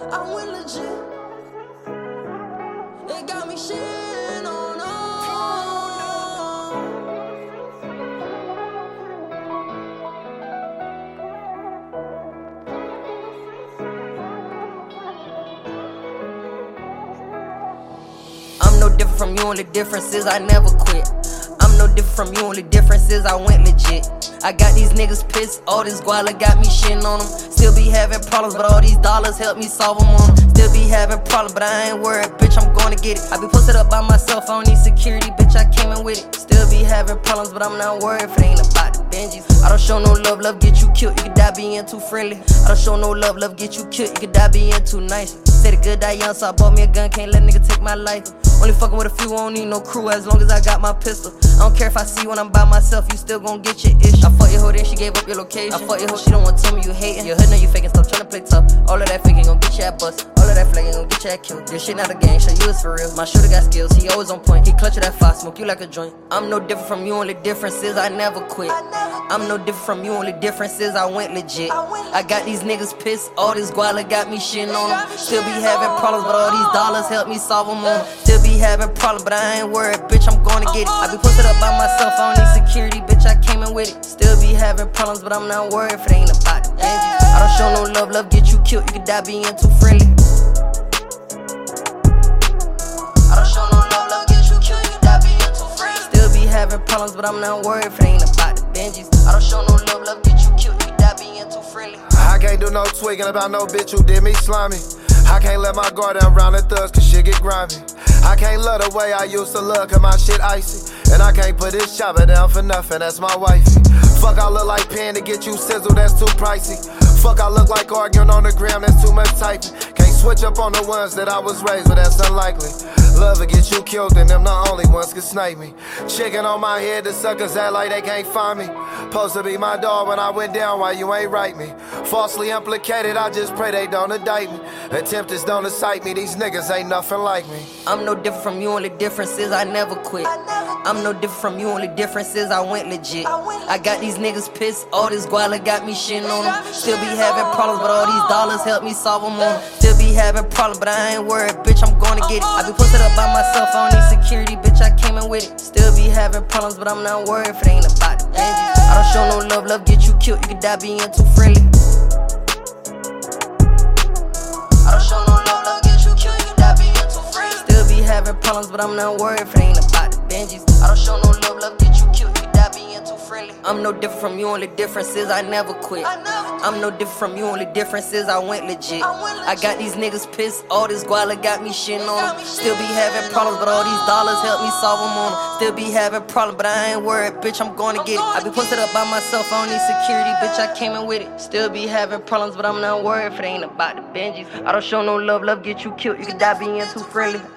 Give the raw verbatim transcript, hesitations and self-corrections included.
I went legit. It got me shitting on all. I'm no different from you, only difference is I never quit. I'm no different from you, only difference is I went legit. I got these niggas pissed, all this guala got me shitting on them. Still be having problems, but all these dollars help me solve them on them. Still be having problems, but I ain't worried, bitch, I'm gonna get it. I be posted up by myself, I don't need security, bitch, I came in with it. Still be having problems, but I'm not worried if it ain't about the Benjis. I don't show no love, love get you killed, you could die being too friendly. I don't show no love, love get you killed, you could die being too nice. Say the good die young, so I bought me a gun, can't let a nigga take my life. Only fucking with a few, I don't need no crew as long as I got my pistol. I don't care if I see you when I'm by myself, you still gon' get your ish. I fuck your hoe, then she gave up your location. I fuck your hoe, she don't want to tell me you hating. Your hood know you faking, stop tryna play tough. All of that faking gon' get you at bust. All of that flagging gon' get you at kill. This shit not a game, show you it's for real. My shooter got skills, he always on point. He clutch that fire, smoke you like a joint. I'm no different from you, only difference is I never quit. I'm no different from you, only difference is I went legit. I got these niggas pissed, all this guala got me shitting on them. Still be having problems, but all these dollars help me solve them on them. Still be having problems, but I ain't worried, bitch, I'm gonna get it. I be posted up by myself, I don't need security, bitch, I came in with it. Still be having problems, but I'm not worried if it ain't about the Benjis. I don't show no love, love get you killed, you could die being too friendly. I don't show no love, love get you killed, you could die being too friendly. Still be having problems, but I'm not worried if it ain't about the Benjis. I don't show no love, love get you killed, you could die being too friendly. I can't do no tweaking about no bitch who did me slimy. I can't let my guard down round the thugs cause shit get grimy. I can't love the way I used to love cause my shit icy. And I can't put this chopper down for nothing, that's my wifey. Fuck, I look like pen to get you sizzle, that's too pricey. Fuck, I look like arguing on the gram, that's too much typing. Can't switch up on the ones that I was raised with, that's unlikely. Love will get you killed and them the only ones can snipe me. Chicken on my head, the suckers act like they can't find me. Supposed to be my dog when I went down, why you ain't right me? Falsely implicated, I just pray they don't indict me. Attempters don't incite me, these niggas ain't nothing like me. I'm no different from you, only difference is I never quit. I'm no different from you, only difference is I went legit. I got these niggas pissed, all this guala got me shitting on them. Still be having problems, but all these dollars help me solve them on them. Still be having problems, but I ain't worried, bitch, I'm gonna get it. I be posted up by myself, I don't need security, bitch, I came in with it. Still be having problems, but I'm not worried if it ain't about the Benjis. I don't show no love, love get you killed, you could die being too friendly. I don't show no love, love get you killed, you could die being too friendly. Still be having problems, but I'm not worried if it ain't about the Benjis. I don't show no love, love get you killed, you could die being too friendly. I'm no different from you, only difference is I never quit. I'm no different from you, only difference is I went legit. I got these niggas pissed, all this guala got me shitting on them. Still be having problems, but all these dollars help me solve them on them. Still be having problems, but I ain't worried, bitch, I'm gonna get it. I be posted up by myself, I don't need security, bitch, I came in with it. Still be having problems, but I'm not worried if it ain't about the Benjis. I don't show no love, love get you killed, you could die being too friendly.